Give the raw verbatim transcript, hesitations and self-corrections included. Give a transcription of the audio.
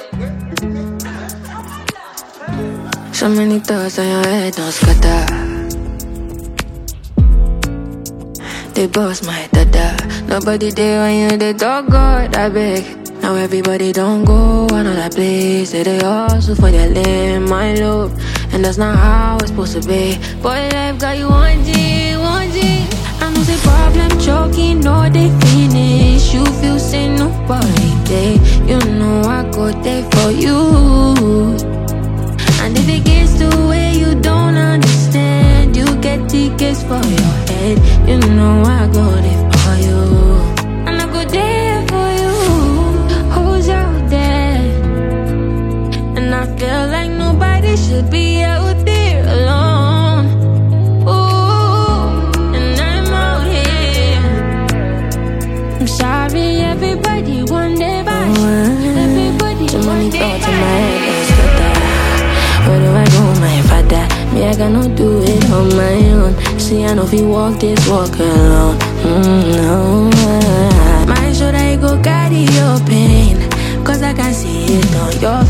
So many thoughts on your head, don't scatter. They boss my dada. Nobody there when you the dog God, I beg. Now everybody don't go another place. Say they hustle for their lane, my love. And that's not how it's supposed to be. Boy, life got you one G, one G. I know the problem choking, no they finish. You feel say nobody there. You know I go there for you. And if it gets to where you don't understand, you get tickets for your head. You know I go there for you. And I go there for you. Who's out there? And I feel like nobody should be out there alone. Ooh, and I'm out here. I'm sorry, everybody one day by. Everybody too one many day thoughts by. in my head, don't scatter. Where do I go, my father? Me, I cannot do it on my own. See, I know if you walk this walk alone. Mm, no. My shoulder, I go carry your pain. Cause I can see it on your